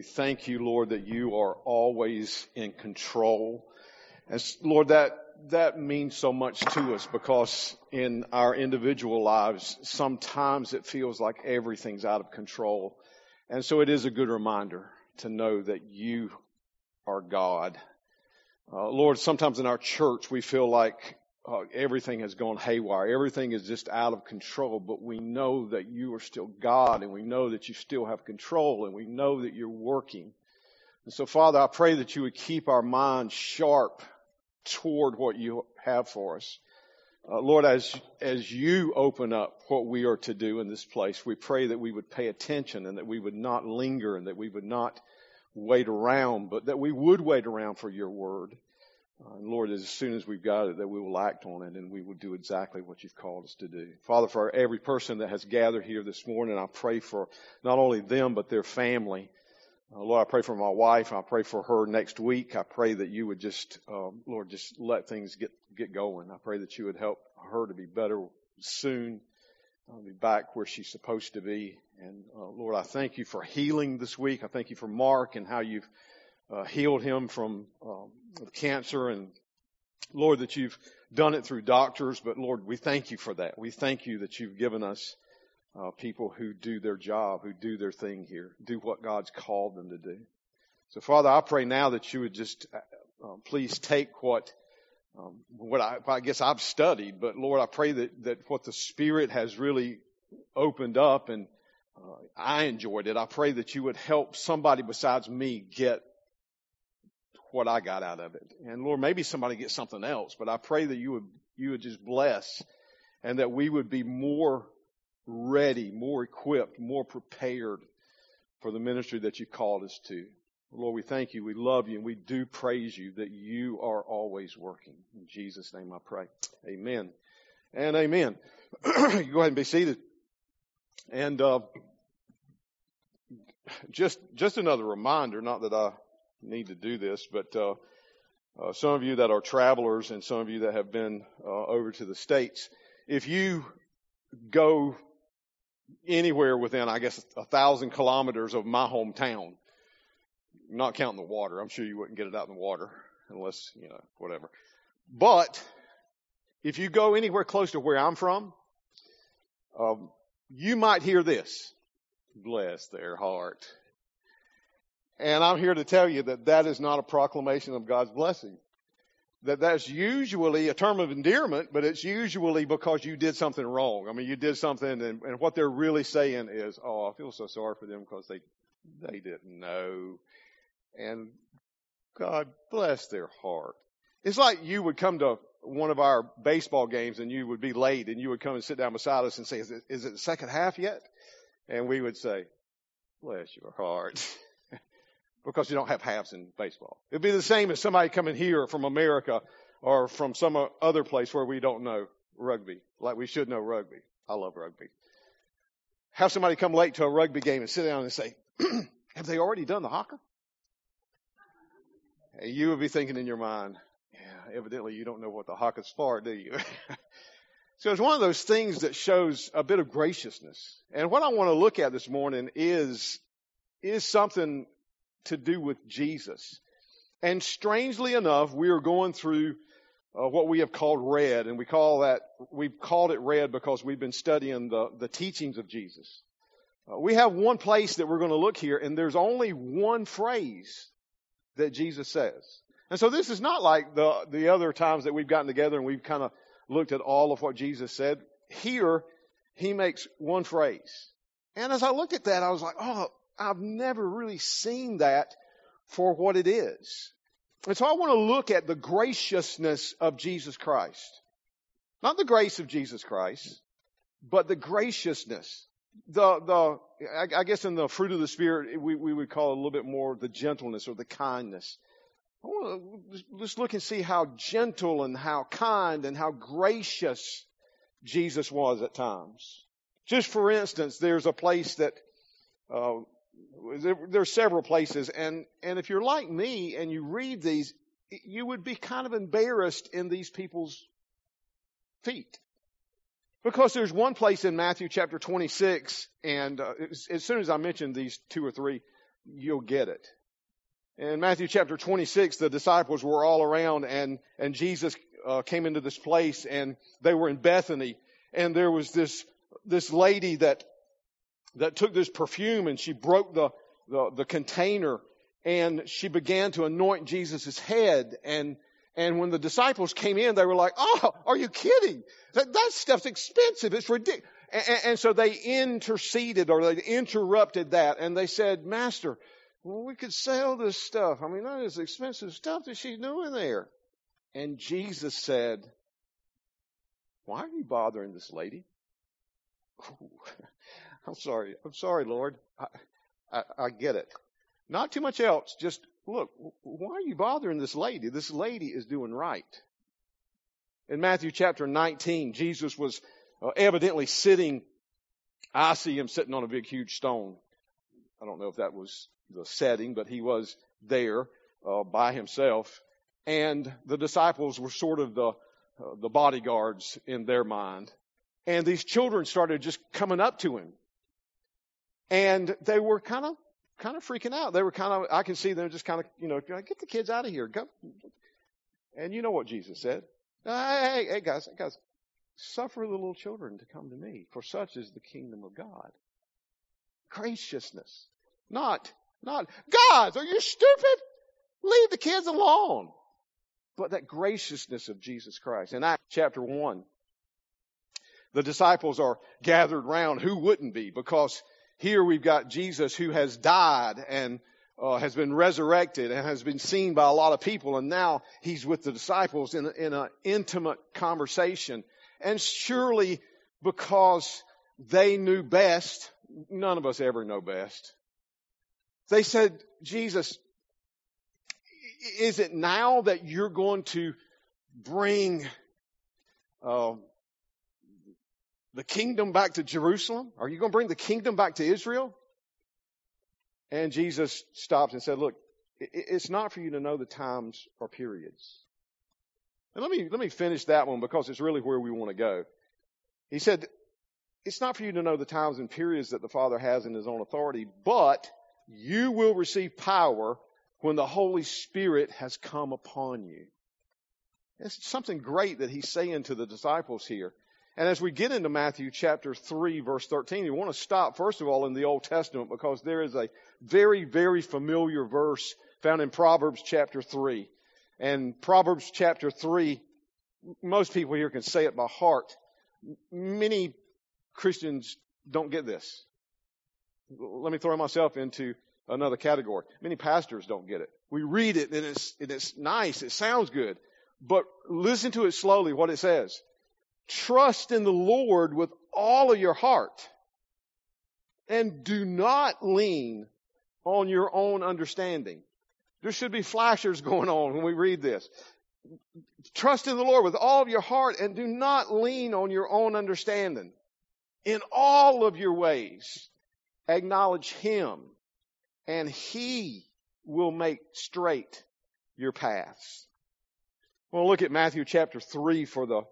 thank you, Lord, that you are always in control. And Lord, that means so much to us because in our individual lives, sometimes it feels like everything's out of control. And so it is a good reminder to know that you are God. Lord, sometimes in our church, we feel like everything has gone haywire. Everything is just out of control, but we know that you are still God, and we know that you still have control, and we know that you're working. And so, Father, I pray that you would keep our minds sharp toward what you have for us. Lord, as you open up what we are to do in this place, we pray that we would pay attention and that we would not linger and that we would not wait around, but that we would wait around for your word. And Lord, as soon as we've got it, that we will act on it and we will do exactly what you've called us to do. Father, for every person that has gathered here this morning, I pray for not only them, but their family. Lord, I pray for my wife. I pray for her next week. I pray that you would just, Lord, just let things get going. I pray that you would help her to be better soon. I'll be back where she's supposed to be. And Lord, I thank you for healing this week. I thank you for Mark and how you've healed him from cancer. And Lord, that you've done it through doctors. But Lord, we thank you for that. We thank you that you've given us people who do their job, who do their thing here, do what God's called them to do. So Father, I pray now that you would just please take what I guess I've studied, but Lord, I pray that what the Spirit has really opened up and I enjoyed it. I pray that you would help somebody besides me get what I got out of it. And Lord, maybe somebody gets something else, but I pray that you would just bless and that we would be more ready, more equipped, more prepared for the ministry that you called us to. Lord, we thank you, we love you, and we do praise you that you are always working. In Jesus' name I pray. Amen and amen. You go ahead and be seated. And just another reminder, not that I need to do this, but some of you that are travelers and some of you that have been over to the States, if you go anywhere within, I guess, 1,000 kilometers of my hometown, not counting the water. I'm sure you wouldn't get it out in the water unless, whatever. But if you go anywhere close to where I'm from, you might hear this. Bless their heart. And I'm here to tell you that is not a proclamation of God's blessing. That's usually a term of endearment, but it's usually because you did something wrong. I mean, you did something, and what they're really saying is, oh, I feel so sorry for them because they didn't know. And God bless their heart. It's like you would come to one of our baseball games and you would be late and you would come and sit down beside us and say, is it the second half yet? And we would say, bless your heart. Because you don't have halves in baseball. It'd be the same as somebody coming here from America or from some other place where we don't know rugby, like we should know rugby. I love rugby. Have somebody come late to a rugby game and sit down and say, have they already done the haka? And you would be thinking in your mind, yeah, evidently you don't know what the haka's for, do you? So it's one of those things that shows a bit of graciousness. And what I want to look at this morning is something to do with Jesus. And strangely enough, we are going through what we have called Red, and we've called it Red because we've been studying the teachings of Jesus. We have one place that we're going to look here, and there's only one phrase that Jesus says. And so this is not like the other times that we've gotten together and we've kind of looked at all of what Jesus said. Here, he makes one phrase. And as I looked at that, I was like, oh, I've never really seen that for what it is. And so I want to look at the graciousness of Jesus Christ. Not the grace of Jesus Christ, but the graciousness. I guess in the fruit of the Spirit, we would call it a little bit more the gentleness or the kindness. I want to just look and see how gentle and how kind and how gracious Jesus was at times. Just for instance, there's a place that there's several places, and if you're like me and you read these, you would be kind of embarrassed in these people's feet. Because there's one place in Matthew chapter 26, and as soon as I mention these two or three, you'll get it. In Matthew chapter 26, the disciples were all around, and Jesus came into this place, and they were in Bethany, and there was this lady that took this perfume, and she broke the container, and she began to anoint Jesus' head, and when the disciples came in, they were like, "Oh, are you kidding? That stuff's expensive. It's ridiculous." And so they interceded, or they interrupted that, and they said, "Master, well, we could sell this stuff. I mean, that is expensive stuff that she's doing there." And Jesus said, "Why are you bothering this lady?" Ooh, I'm sorry, Lord. I get it. Not too much else. Just look, why are you bothering this lady? This lady is doing right. In Matthew chapter 19, Jesus was evidently sitting. I see him sitting on a big, huge stone. I don't know if that was the setting, but he was there by himself. And the disciples were sort of the bodyguards in their mind. And these children started just coming up to him. And they were kind of freaking out. They were I could see them just get the kids out of here. Go. And you know what Jesus said? Hey, guys, suffer the little children to come to me, for such is the kingdom of God. Graciousness. Not, guys, are you stupid? Leave the kids alone. But that graciousness of Jesus Christ. In Acts chapter 1, the disciples are gathered round. Who wouldn't be? Because here we've got Jesus who has died and has been resurrected and has been seen by a lot of people. And now he's with the disciples in an intimate conversation. And surely because they knew best, none of us ever know best. They said, "Jesus, is it now that you're going to bring the kingdom back to Jerusalem? Are you going to bring the kingdom back to Israel?" And Jesus stopped and said, "Look, it's not for you to know the times or periods." And let me finish that one because it's really where we want to go. He said, "It's not for you to know the times and periods that the Father has in his own authority, but you will receive power when the Holy Spirit has come upon you." It's something great that he's saying to the disciples here. And as we get into Matthew chapter 3, verse 13, you want to stop, first of all, in the Old Testament because there is a very, very familiar verse found in Proverbs chapter 3. And Proverbs chapter 3, most people here can say it by heart. Many Christians don't get this. Let me throw myself into another category. Many pastors don't get it. We read it and it's nice. It sounds good. But listen to it slowly, what it says. Trust in the Lord with all of your heart and do not lean on your own understanding. There should be flashers going on when we read this. Trust in the Lord with all of your heart and do not lean on your own understanding. In all of your ways, acknowledge Him, and He will make straight your paths. We'll look at Matthew chapter 3 for the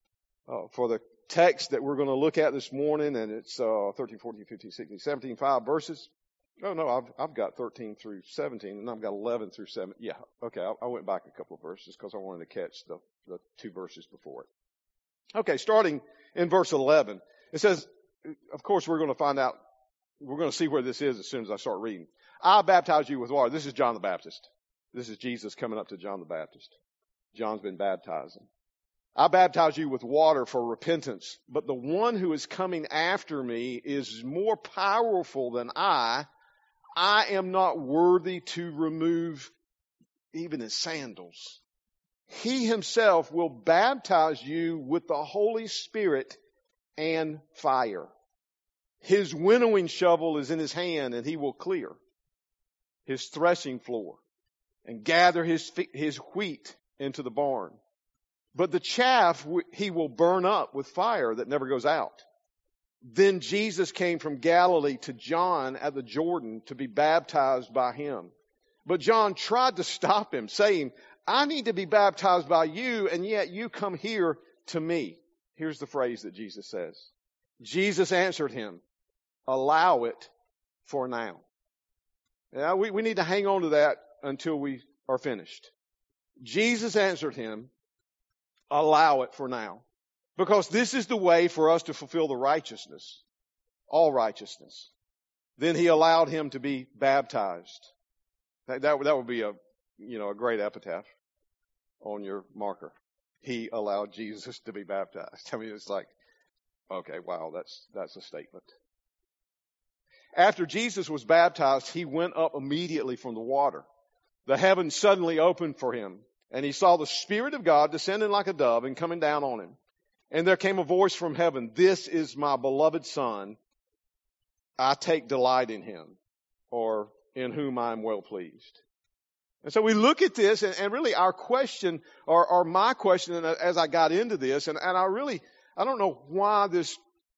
text that we're going to look at this morning, and it's 13, 14, 15, 16, 17, 5 verses. Oh, no, I've got 13 through 17, and I've got 11 through 7. Yeah, okay, I went back a couple of verses because I wanted to catch the two verses before it. Okay, starting in verse 11. It says, of course, we're going to see where this is as soon as I start reading. I baptize you with water. This is John the Baptist. This is Jesus coming up to John the Baptist. John's been baptizing. I baptize you with water for repentance, but the one who is coming after me is more powerful than I. I am not worthy to remove even his sandals. He himself will baptize you with the Holy Spirit and fire. His winnowing shovel is in his hand, and he will clear his threshing floor and gather his wheat into the barn. But the chaff he will burn up with fire that never goes out. Then Jesus came from Galilee to John at the Jordan to be baptized by him. But John tried to stop him, saying, I need to be baptized by you, and yet you come here to me. Here's the phrase that Jesus says. Jesus answered him, allow it for now. Yeah, we need to hang on to that until we are finished. Jesus answered him, allow it for now. Because this is the way for us to fulfill the righteousness, all righteousness. Then he allowed him to be baptized. That would be a great epitaph on your marker. He allowed Jesus to be baptized. I mean, it's like, okay, wow, that's a statement. After Jesus was baptized, he went up immediately from the water. The heavens suddenly opened for him, and he saw the Spirit of God descending like a dove and coming down on him. And there came a voice from heaven, "This is my beloved Son. I take delight in him," or in whom I am well pleased. And so we look at this, and really our question, or my question as I got into this, and I don't know why this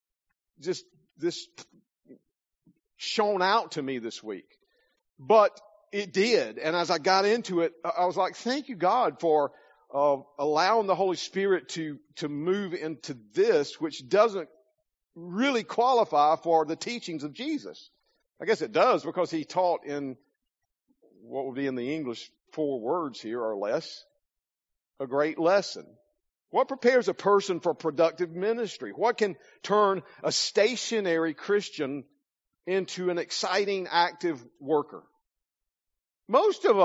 shone out to me this week, but it did. And as I got into it, I was like, thank you, God, for allowing the Holy Spirit to move into this, which doesn't really qualify for the teachings of Jesus. I guess it does, because he taught in what would be in the English 4 words here or less, a great lesson. What prepares a person for productive ministry? What can turn a stationary Christian into an exciting, active worker? Most of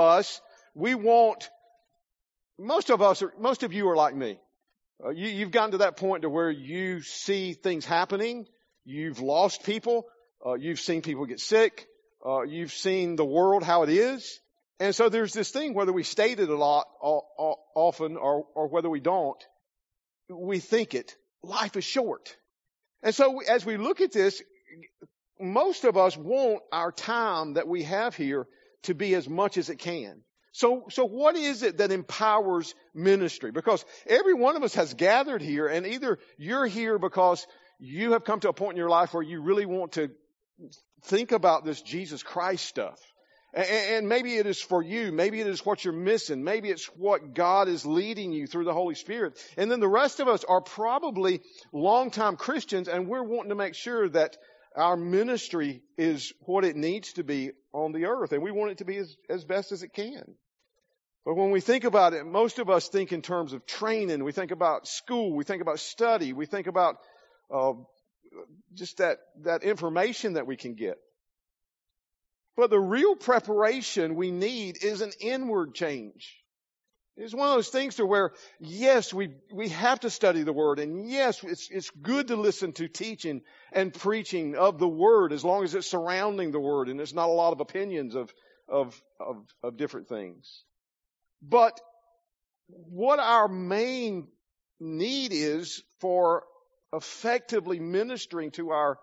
you are like me. You've gotten to that point to where you see things happening. You've lost people. You've seen people get sick. You've seen the world how it is. And so there's this thing, whether we state it a lot, often, or whether we don't, we think it. Life is short. And so as we look at this, most of us want our time that we have here to be as much as it can. So what is it that empowers ministry? Because every one of us has gathered here, and either you're here because you have come to a point in your life where you really want to think about this Jesus Christ stuff. And maybe it is for you. Maybe it is what you're missing. Maybe it's what God is leading you through the Holy Spirit. And then the rest of us are probably longtime Christians, and we're wanting to make sure that our ministry is what it needs to be on the earth. And we want it to be as best as it can. But when we think about it, most of us think in terms of training. We think about school. We think about study. We think about just that information that we can get. But the real preparation we need is an inward change. It's one of those things to where, yes, we have to study the Word, and yes, it's good to listen to teaching and preaching of the Word as long as it's surrounding the Word and there's not a lot of opinions of different things. But what our main need is for effectively ministering to our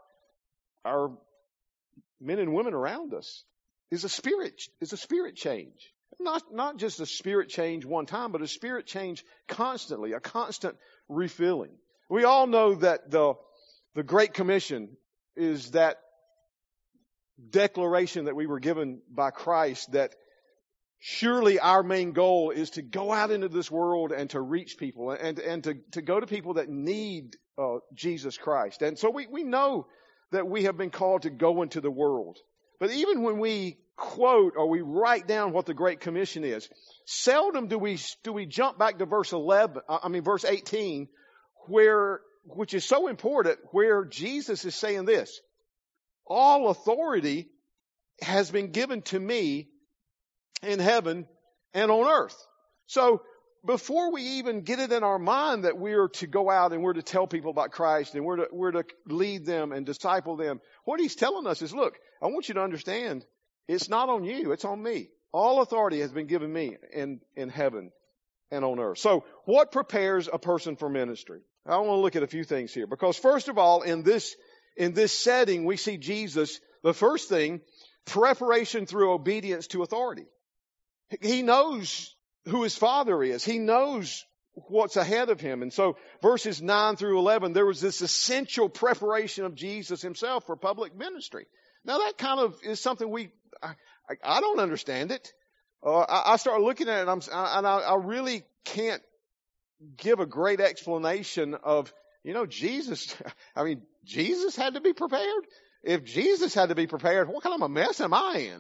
men and women around us is a spirit change. Not just a spirit change one time, but a spirit change constantly, a constant refilling. We all know that the Great Commission is that declaration that we were given by Christ, that surely our main goal is to go out into this world and to reach people and to go to people that need Jesus Christ. And so we know that we have been called to go into the world. But even when we quote or we write down what the Great Commission is, seldom do we jump back to verse 18, which is so important, where Jesus is saying this: all authority has been given to me in heaven and on earth. So before we even get it in our mind that we're to go out and we're to tell people about Christ and we're to lead them and disciple them, what he's telling us is, look, I want you to understand, it's not on you, it's on me. All authority has been given me in heaven and on earth. So what prepares a person for ministry? I want to look at a few things here, because first of all, in this setting, we see Jesus, the first thing, preparation through obedience to authority. He knows who his Father is. He knows what's ahead of him. And so verses 9 through 11, there was this essential preparation of Jesus himself for public ministry. Now that kind of is something I don't understand it. I start looking at it and I really can't give a great explanation of, Jesus. I mean, Jesus had to be prepared. If Jesus had to be prepared, what kind of a mess am I in?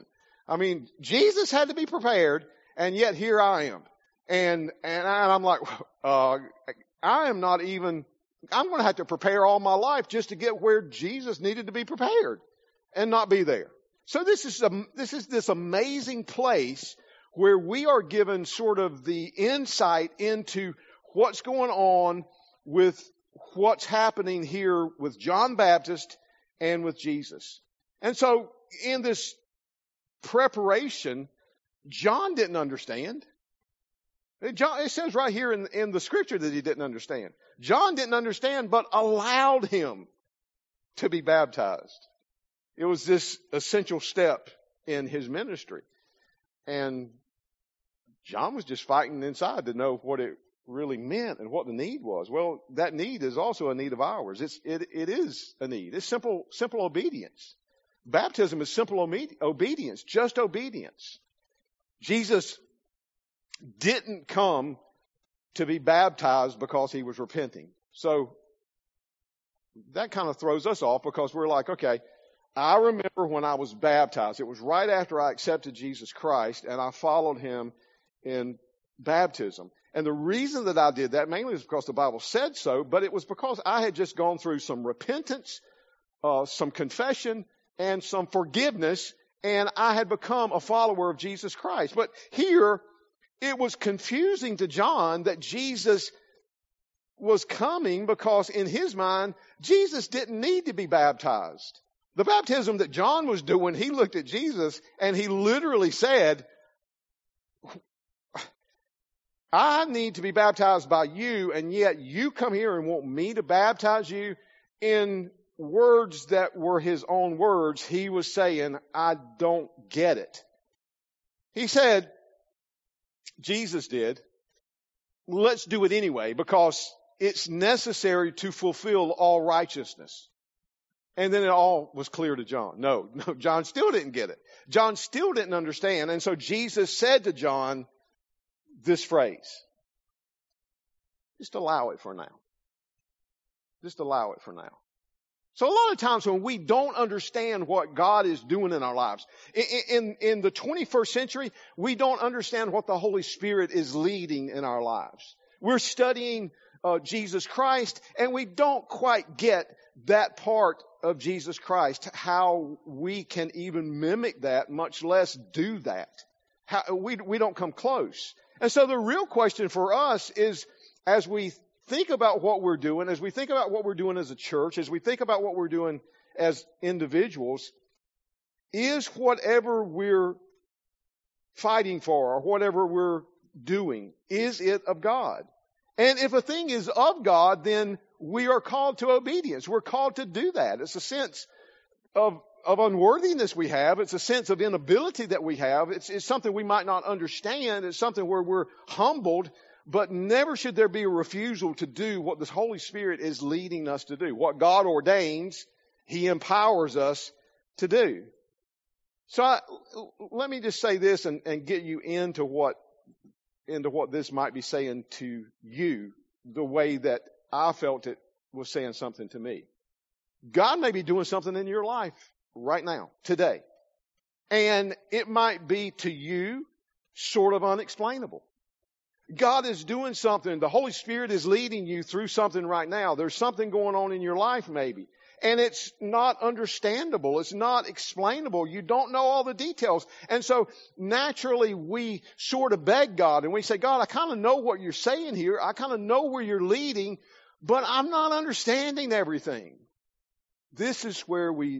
I mean, Jesus had to be prepared, and yet here I am. And I'm like, I am not even, I'm going to have to prepare all my life just to get where Jesus needed to be prepared and not be there. So this is this amazing place where we are given sort of the insight into what's going on with what's happening here with John Baptist and with Jesus. And so in this preparation, John didn't understand. It says right here in the scripture that he didn't understand. John didn't understand, but allowed him to be baptized. It was this essential step in his ministry. And John was just fighting inside to know what it really meant and what the need was. Well, that need is also a need of ours. It is a need. It's simple obedience. Baptism is simple obedience, just obedience. Jesus didn't come to be baptized because he was repenting. So that kind of throws us off because we're like, okay, I remember when I was baptized. It was right after I accepted Jesus Christ and I followed him in baptism. And the reason that I did that mainly is because the Bible said so, but it was because I had just gone through some repentance, some confession, and some forgiveness, and I had become a follower of Jesus Christ. But here, it was confusing to John that Jesus was coming because in his mind, Jesus didn't need to be baptized. The baptism that John was doing, he looked at Jesus and he literally said, I need to be baptized by you, and yet you come here and want me to baptize you. In words that were his own words, he was saying, I don't get it. He said, Jesus did, let's do it anyway because it's necessary to fulfill all righteousness. And then it all was clear to John. No, John still didn't get it. John still didn't understand. And so Jesus said to John this phrase, just allow it for now. Just allow it for now. So a lot of times when we don't understand what God is doing in our lives, in the 21st century, we don't understand what the Holy Spirit is leading in our lives. We're studying Jesus Christ, and we don't quite get that part of Jesus Christ, how we can even mimic that, much less do that. We don't come close. And so the real question for us is, as we think about what we're doing, as we think about what we're doing as a church, as we think about what we're doing as individuals, is whatever we're fighting for or whatever we're doing, is it of God? And if a thing is of God, then we are called to obedience. We're called to do that. It's a sense of unworthiness we have. It's a sense of inability that we have. It's something we might not understand. It's something where we're humbled. But never should there be a refusal to do what the Holy Spirit is leading us to do. What God ordains, He empowers us to do. So let me just say this and get you into what this might be saying to you, the way that I felt it was saying something to me. God may be doing something in your life right now, today. And it might be to you sort of unexplainable. God is doing something. The Holy Spirit is leading you through something right now. There's something going on in your life maybe. And it's not understandable. It's not explainable. You don't know all the details. And so naturally we sort of beg God and we say, God, I kind of know what you're saying here. I kind of know where you're leading, but I'm not understanding everything. This is where we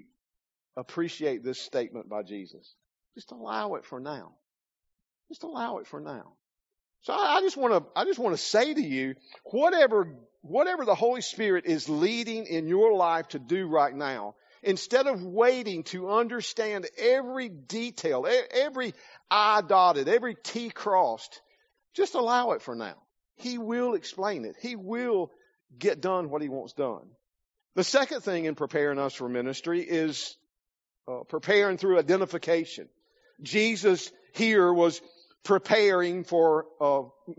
appreciate this statement by Jesus. Just allow it for now. Just allow it for now. So I just want to say to you, whatever the Holy Spirit is leading in your life to do right now, instead of waiting to understand every detail, every I dotted, every T crossed, just allow it for now. He will explain it. He will get done what He wants done. The second thing in preparing us for ministry is preparing through identification. Jesus here was preparing for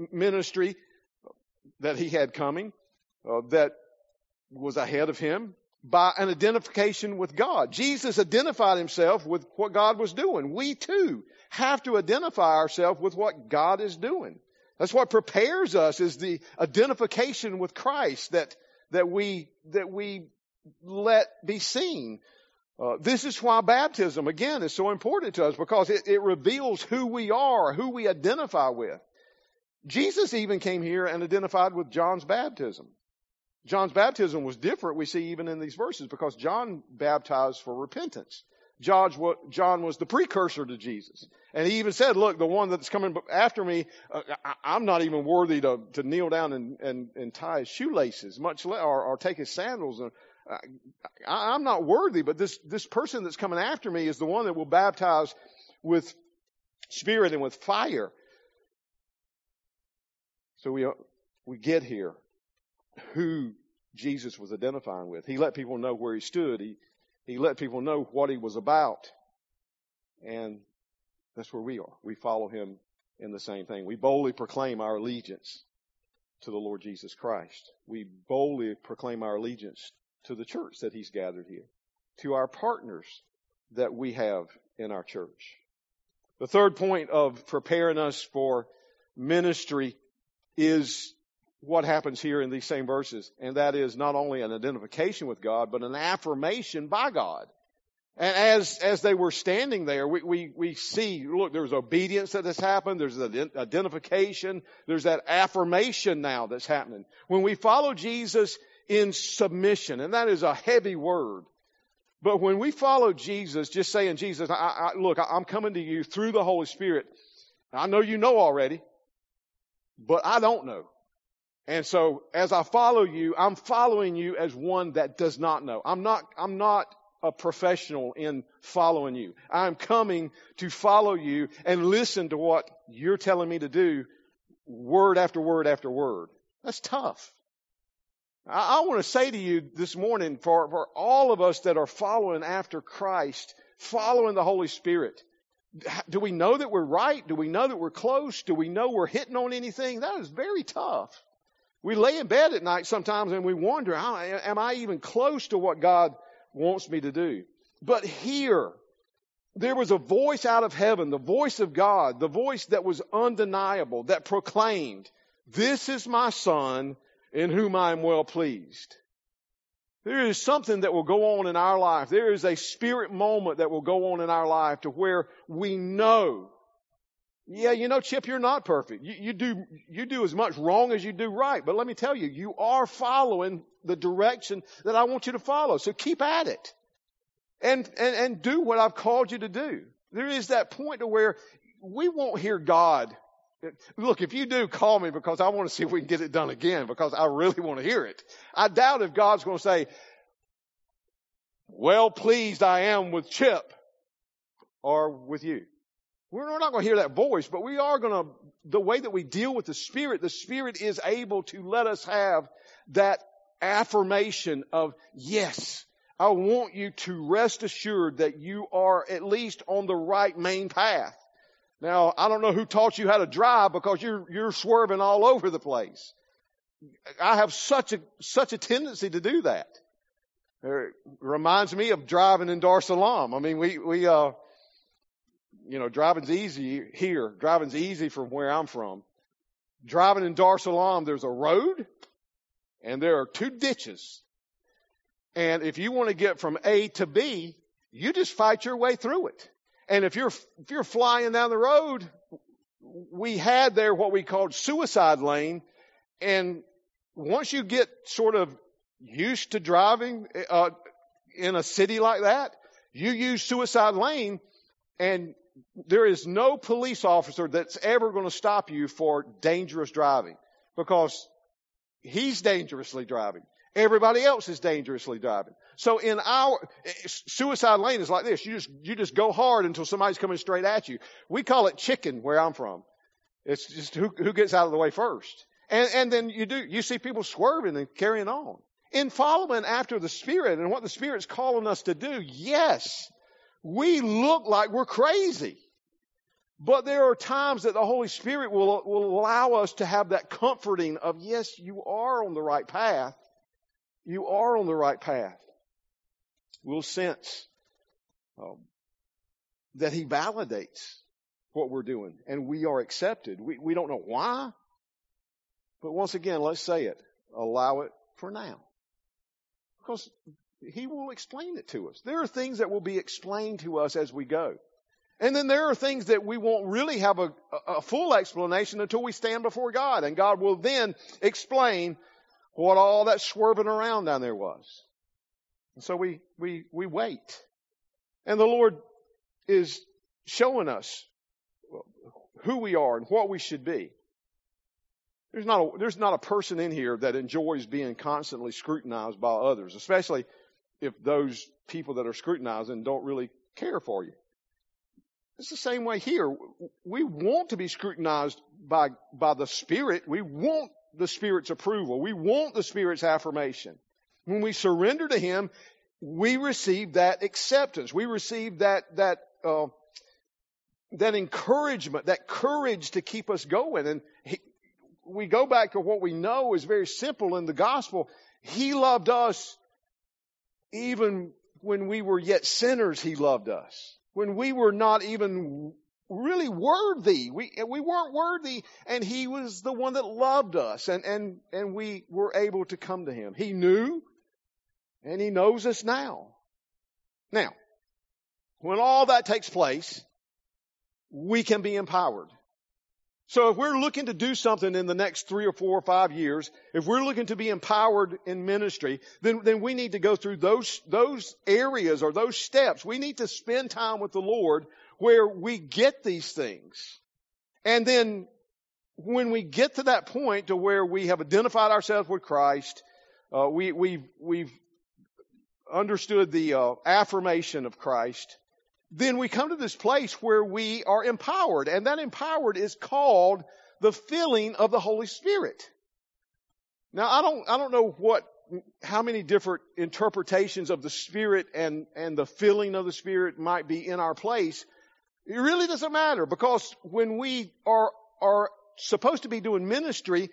ministry that He had coming, that was ahead of Him. by an identification with God. Jesus identified himself with what God was doing. We too have to identify ourselves with what God is doing. That's what prepares us, is the identification with Christ that we let be seen. This is why baptism, again, is so important to us, because it reveals who we are, who we identify with. Jesus even came here and identified with John's baptism. John's baptism was different, we see even in these verses, because John baptized for repentance. John was the precursor to Jesus. And he even said, look, the one that's coming after me, I'm not even worthy to kneel down and tie his shoelaces, much less, or take his sandals. I'm not worthy, but this person that's coming after me is the one that will baptize with Spirit and with fire. So we get here who Jesus was identifying with. He let people know where he stood. He let people know what he was about. And that's where we are. We follow him in the same thing. We boldly proclaim our allegiance to the Lord Jesus Christ. We boldly proclaim our allegiance to the church that he's gathered here, to our partners that we have in our church. The third point of preparing us for ministry is what happens here in these same verses, and that is not only an identification with God, but an affirmation by God. And as they were standing there, we see, look, there's obedience that has happened, there's an identification, there's that affirmation now that's happening. When we follow Jesus in submission, and that is a heavy word, but when we follow Jesus, just saying, Jesus, look, I'm coming to you through the Holy Spirit. I know you know already, but I don't know. And so as I follow you, I'm following you as one that does not know. I'm not a professional in following you. I'm coming to follow you and listen to what you're telling me to do, word after word after word. That's tough. I want to say to you this morning, for all of us that are following after Christ, following the Holy Spirit, do we know that we're right? Do we know that we're close? Do we know we're hitting on anything? That is very tough. We lay in bed at night sometimes and we wonder, am I even close to what God wants me to do? But here, there was a voice out of heaven, the voice of God, the voice that was undeniable, that proclaimed, "This is my Son in whom I am well pleased." There is something that will go on in our life. There is a spirit moment that will go on in our life to where we know, yeah, you know, Chip, you're not perfect. You do as much wrong as you do right. But let me tell you, you are following the direction that I want you to follow. So keep at it. And do what I've called you to do. There is that point to where we won't hear God. Look, if you do, call me, because I want to see if we can get it done again, because I really want to hear it. I doubt if God's going to say, "Well pleased I am with Chip," or with you. We're not going to hear that voice, but we are going to, the way that we deal with the Spirit is able to let us have that affirmation of, yes, I want you to rest assured that you are at least on the right main path. Now, I don't know who taught you how to drive, because you're swerving all over the place. I have such a tendency to do that. It reminds me of driving in Dar es Salaam. I mean, we driving's easy here. Driving's easy from where I'm from. Driving in Dar es Salaam, there's a road and there are two ditches. And if you want to get from A to B, you just fight your way through it. And if you're flying down the road, we had there what we called suicide lane. And once you get sort of used to driving in a city like that, you use suicide lane, and there is no police officer that's ever going to stop you for dangerous driving, because he's dangerously driving. Everybody else is dangerously driving. So in our suicide lane is like this. You just go hard until somebody's coming straight at you. We call it chicken where I'm from. It's just who gets out of the way first. And then you see people swerving and carrying on. In following after the Spirit and what the Spirit's calling us to do, yes, we look like we're crazy. But there are times that the Holy Spirit will allow us to have that comforting of, yes, you are on the right path. You are on the right path. we'll sense that He validates what we're doing and we are accepted. We don't know why, but once again, let's say it. Allow it for now. Because He will explain it to us. There are things that will be explained to us as we go. And then there are things that we won't really have a full explanation until we stand before God. And God will then explain what all that swerving around down there was. And so we wait. And the Lord is showing us who we are and what we should be. There's not a person in here that enjoys being constantly scrutinized by others, especially if those people that are scrutinizing don't really care for you. It's the same way here. We want to be scrutinized by the Spirit. We want the Spirit's approval. We want the Spirit's affirmation. When we surrender to Him, we receive that acceptance. We receive that encouragement, that courage to keep us going. And we go back to what we know is very simple in the gospel. He loved us even when we were yet sinners. He loved us. When we were not even really worthy. We weren't worthy, and He was the one that loved us, and we were able to come to Him. He knew, and He knows us now. Now, when all that takes place, we can be empowered. So if we're looking to do something in the next 3 or 4 or 5 years, if we're looking to be empowered in ministry, then we need to go through those areas or those steps. We need to spend time with the Lord where we get these things. And then when we get to that point to where we have identified ourselves with Christ, we've understood the affirmation of Christ, then we come to this place where we are empowered. And that empowered is called the filling of the Holy Spirit. Now, I don't know how many different interpretations of the Spirit and the filling of the Spirit might be in our place. It really doesn't matter, because when we are supposed to be doing ministry,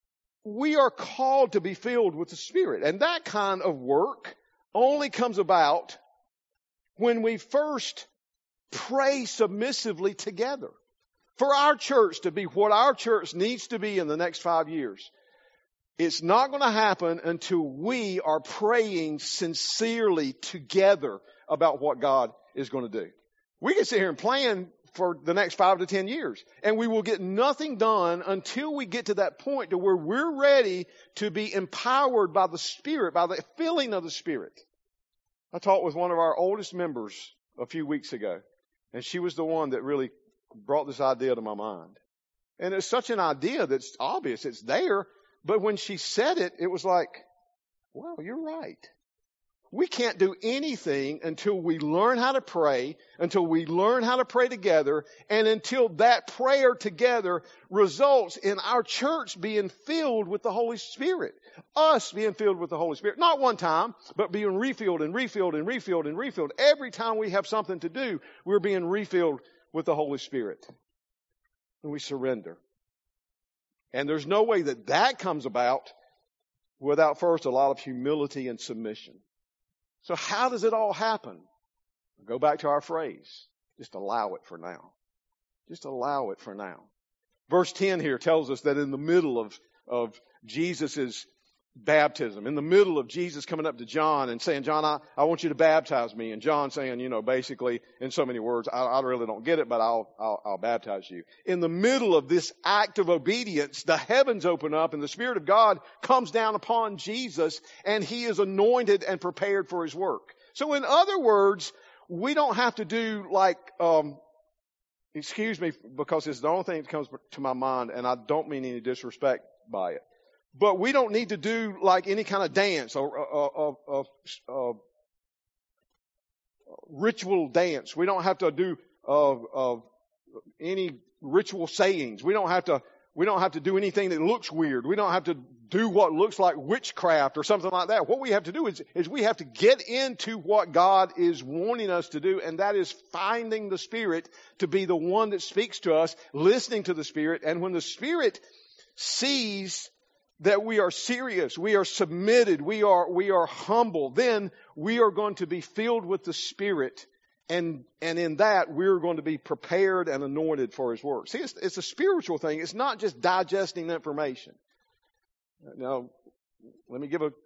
we are called to be filled with the Spirit. And that kind of work only comes about when we first pray submissively together. For our church to be what our church needs to be in the next 5 years, it's not going to happen until we are praying sincerely together about what God is going to do. We can sit here and plan for the next 5 to 10 years, and we will get nothing done until we get to that point to where we're ready to be empowered by the Spirit, by the filling of the Spirit. I talked with one of our oldest members a few weeks ago, and she was the one that really brought this idea to my mind. And it's such an idea that's obvious. It's there. But when she said it, it was like, well, you're right. We can't do anything until we learn how to pray, until we learn how to pray together, and until that prayer together results in our church being filled with the Holy Spirit. Us being filled with the Holy Spirit. Not one time, but being refilled and refilled and refilled and refilled. Every time we have something to do, we're being refilled with the Holy Spirit. And we surrender. And there's no way that comes about without first a lot of humility and submission. So how does it all happen? Go back to our phrase. Just allow it for now. Just allow it for now. Verse 10 here tells us that in the middle of Jesus' baptism, in the middle of Jesus coming up to John and saying, John, I want you to baptize me. And John saying, basically in so many words, I really don't get it, but I'll baptize you. In the middle of this act of obedience, the heavens open up and the Spirit of God comes down upon Jesus, and He is anointed and prepared for His work. So in other words, we don't have to do like, excuse me, because it's the only thing that comes to my mind, and I don't mean any disrespect by it. But we don't need to do like any kind of dance or ritual dance. We don't have to do any ritual sayings. We don't have to do anything that looks weird. We don't have to do what looks like witchcraft or something like that. What we have to do is we have to get into what God is wanting us to do, and that is finding the Spirit to be the one that speaks to us, listening to the Spirit. And when the Spirit sees that we are serious, we are submitted, we are humble, then we are going to be filled with the Spirit, and in that we're going to be prepared and anointed for His work. See, it's a spiritual thing. It's not just digesting information. Now, let me give a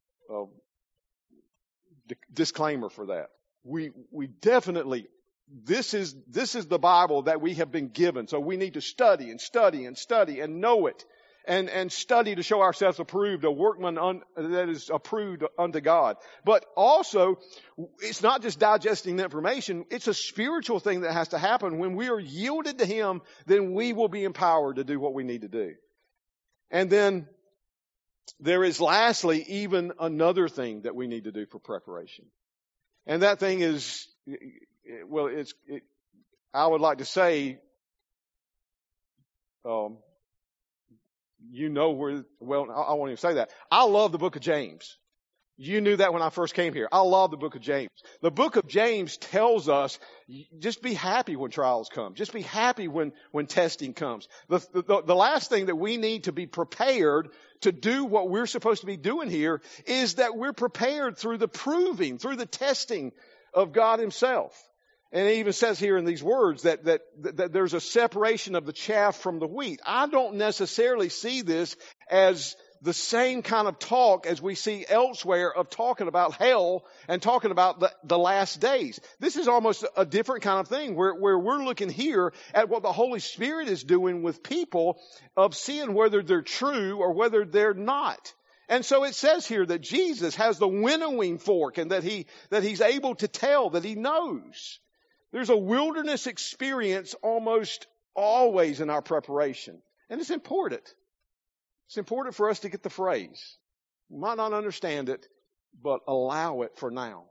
disclaimer for that. We definitely, this is the Bible that we have been given, so we need to study and study and study and know it. And study to show ourselves approved, a workman that is approved unto God. But also, it's not just digesting the information, it's a spiritual thing that has to happen. When we are yielded to Him, then we will be empowered to do what we need to do. And then there is lastly even another thing that we need to do for preparation. And that thing is, well, I would like to say, you know where, well, I won't even say that. I love the book of James. You knew that when I first came here. I love the book of James. The book of James tells us, just be happy when trials come. Just be happy when testing comes. The last thing that we need to be prepared to do what we're supposed to be doing here is that we're prepared through the proving, through the testing of God Himself. And it even says here in these words that there's a separation of the chaff from the wheat. I don't necessarily see this as the same kind of talk as we see elsewhere of talking about hell and talking about the last days. This is almost a different kind of thing where we're looking here at what the Holy Spirit is doing with people, of seeing whether they're true or whether they're not. And so it says here that Jesus has the winnowing fork, and that He's able to tell, that He knows. There's a wilderness experience almost always in our preparation. And it's important. It's important for us to get the phrase. We might not understand it, but allow it for now.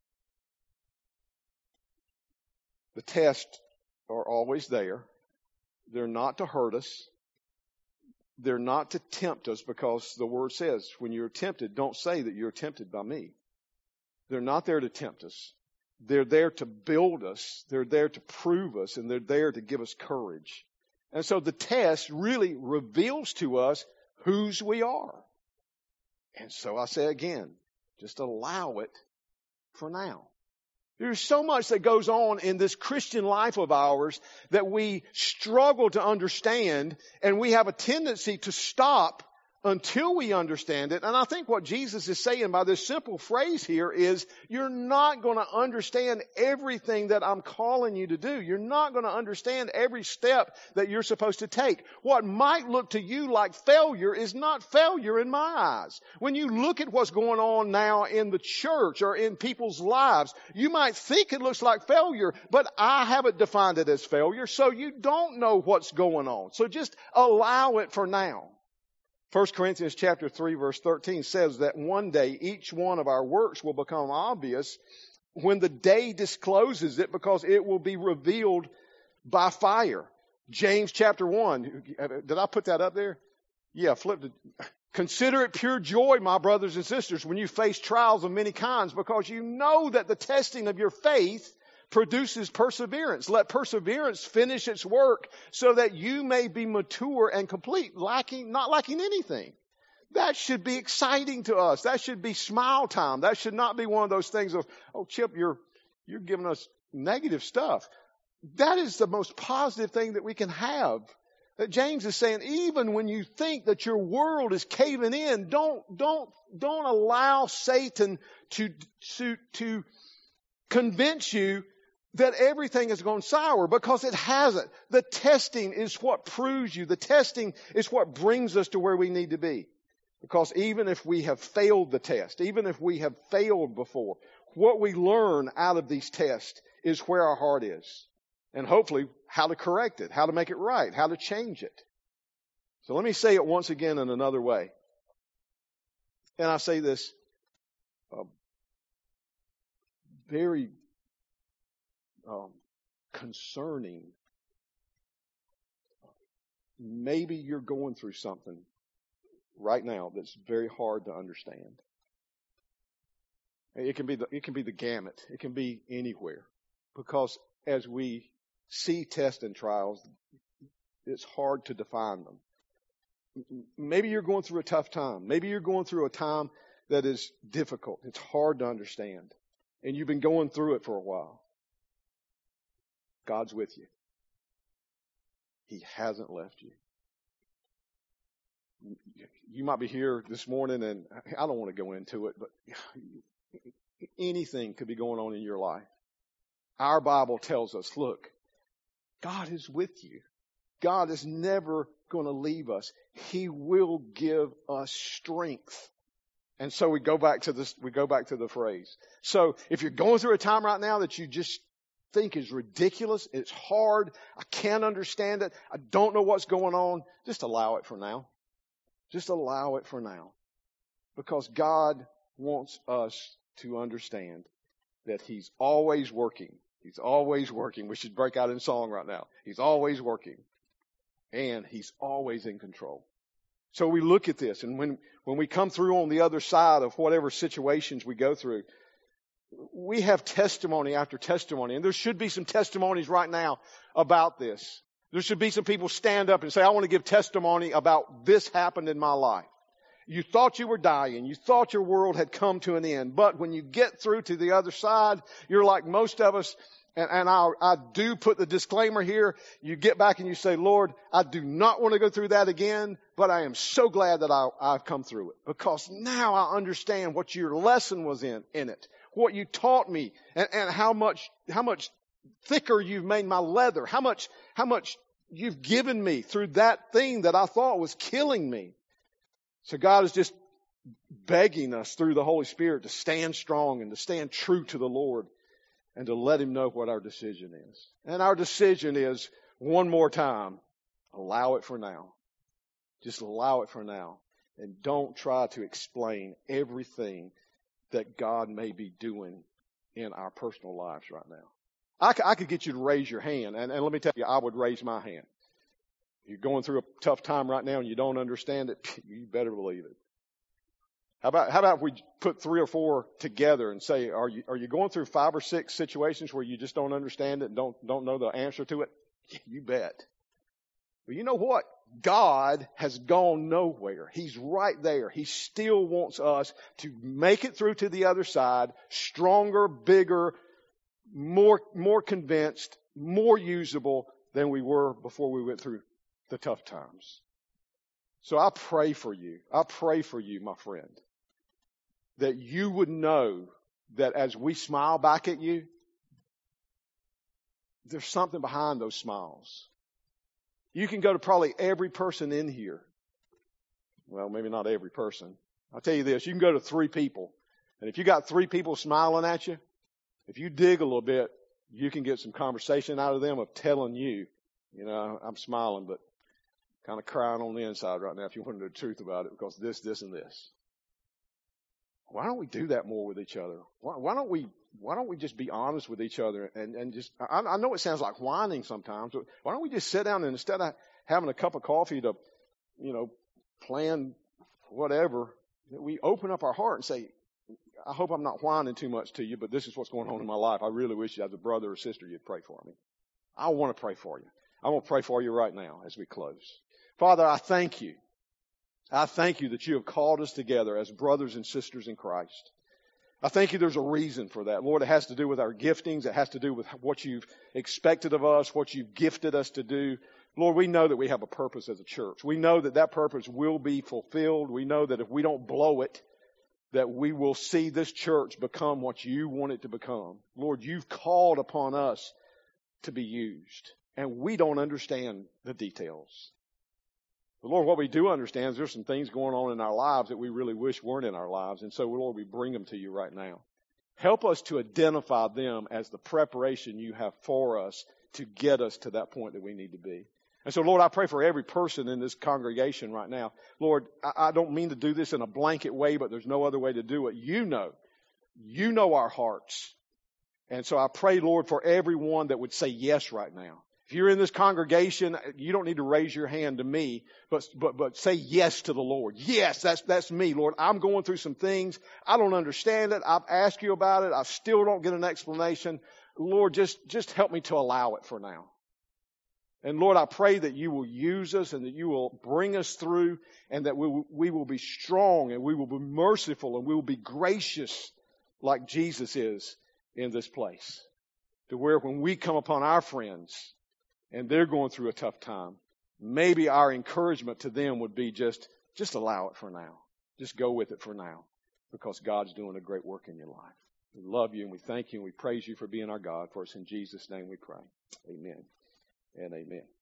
The tests are always there. They're not to hurt us. They're not to tempt us, because the Word says, when you're tempted, don't say that you're tempted by me. They're not there to tempt us. They're there to build us. They're there to prove us, and they're there to give us courage. And so the test really reveals to us whose we are. And so I say again, just allow it for now. There's so much that goes on in this Christian life of ours that we struggle to understand, and we have a tendency to stop until we understand it. And I think what Jesus is saying by this simple phrase here is, you're not going to understand everything that I'm calling you to do. You're not going to understand every step that you're supposed to take. What might look to you like failure is not failure in my eyes. When you look at what's going on now in the church or in people's lives, you might think it looks like failure, but I haven't defined it as failure, so you don't know what's going on. So just allow it for now. 1 Corinthians chapter 3 verse 13 says that one day each one of our works will become obvious when the day discloses it, because it will be revealed by fire. James chapter 1. Did I put that up there? Yeah, flip it. Consider it pure joy, my brothers and sisters, when you face trials of many kinds, because you know that the testing of your faith produces perseverance. Let perseverance finish its work, so that you may be mature and complete, not lacking anything. That should be exciting to us. That should be smile time. That should not be one of those things of, oh, Chip, you're giving us negative stuff. That is the most positive thing that we can have. That James is saying, even when you think that your world is caving in, don't allow Satan to convince you that everything has gone sour, because it hasn't. The testing is what proves you. The testing is what brings us to where we need to be. Because even if we have failed the test, even if we have failed before, what we learn out of these tests is where our heart is. And hopefully how to correct it, how to make it right, how to change it. So let me say it once again in another way. And I say this very concerning. Maybe you're going through something right now that's very hard to understand. It can be the gamut. It can be anywhere, because as we see tests and trials, it's hard to define them. maybe you're going through a tough time. Maybe you're going through a time that is difficult. It's hard to understand. And you've been going through it for a while. God's with you. He hasn't left you. You might be here this morning, and I don't want to go into it, but anything could be going on in your life. Our Bible tells us, look, God is with you. God is never going to leave us. He will give us strength. And so we go back to the phrase. So if you're going through a time right now that you just think is ridiculous, it's hard, I can't understand it, I don't know what's going on, just allow it for now. Just allow it for now. Because God wants us to understand that He's always working. He's always working. We should break out in song right now. He's always working. And He's always in control. So we look at this, and when we come through on the other side of whatever situations we go through, we have testimony after testimony. And there should be some testimonies right now about this. There should be some people stand up and say, I want to give testimony about this happened in my life. You thought you were dying. You thought your world had come to an end. But when you get through to the other side, you're like most of us. And I do put the disclaimer here. You get back and you say, Lord, I do not want to go through that again, but I am so glad that I've come through it. Because now I understand what your lesson was in it. What you taught me and how much thicker you've made my leather. How much you've given me through that thing that I thought was killing me. So God is just begging us through the Holy Spirit to stand strong and to stand true to the Lord and to let Him know what our decision is. And our decision is, one more time, allow it for now. Just allow it for now. And don't try to explain everything that God may be doing in our personal lives right now. I could get you to raise your hand, and let me tell you, I would raise my hand. You're going through a tough time right now and you don't understand it, you better believe it. How about if we put 3 or 4 together and say, are you going through 5 or 6 situations where you just don't understand it and don't know the answer to it? You bet. Well, you know what? God has gone nowhere. He's right there. He still wants us to make it through to the other side, stronger, bigger, more convinced, more usable than we were before we went through the tough times. So I pray for you. I pray for you, my friend, that you would know that as we smile back at you, there's something behind those smiles. You can go to probably every person in here. Well, maybe not every person. I'll tell you this, you can go to 3 people. And if you got 3 people smiling at you, if you dig a little bit, you can get some conversation out of them of telling you, I'm smiling, but kind of crying on the inside right now if you want to know the truth about it because this, and this. Why don't we do that more with each other? Why don't we just be honest with each other and just, I know it sounds like whining sometimes, but why don't we just sit down and instead of having a cup of coffee to, plan whatever, we open up our heart and say, I hope I'm not whining too much to you, but this is what's going on in my life. I really wish you as a brother or sister you'd pray for me. I want to pray for you. I want to pray for you right now as we close. Father, I thank you. I thank you that you have called us together as brothers and sisters in Christ. I thank you there's a reason for that. Lord, it has to do with our giftings. It has to do with what you've expected of us, what you've gifted us to do. Lord, we know that we have a purpose as a church. We know that purpose will be fulfilled. We know that if we don't blow it, that we will see this church become what you want it to become. Lord, you've called upon us to be used, and we don't understand the details. But Lord, what we do understand is there's some things going on in our lives that we really wish weren't in our lives, and so Lord, we bring them to you right now. Help us to identify them as the preparation you have for us to get us to that point that we need to be. And so, Lord, I pray for every person in this congregation right now. Lord, I don't mean to do this in a blanket way, but there's no other way to do it. You know our hearts. And so I pray, Lord, for everyone that would say yes right now. If you're in this congregation, you don't need to raise your hand to me, but say yes to the Lord. Yes, that's me, Lord. I'm going through some things. I don't understand it. I've asked you about it. I still don't get an explanation. Lord, just help me to allow it for now. And Lord, I pray that you will use us and that you will bring us through and that we will be strong and we will be merciful and we will be gracious like Jesus is in this place. To where when we come upon our friends and they're going through a tough time, maybe our encouragement to them would be just allow it for now. Just go with it for now because God's doing a great work in your life. We love you and we thank you and we praise you for being our God. For us in Jesus' name we pray. Amen and amen.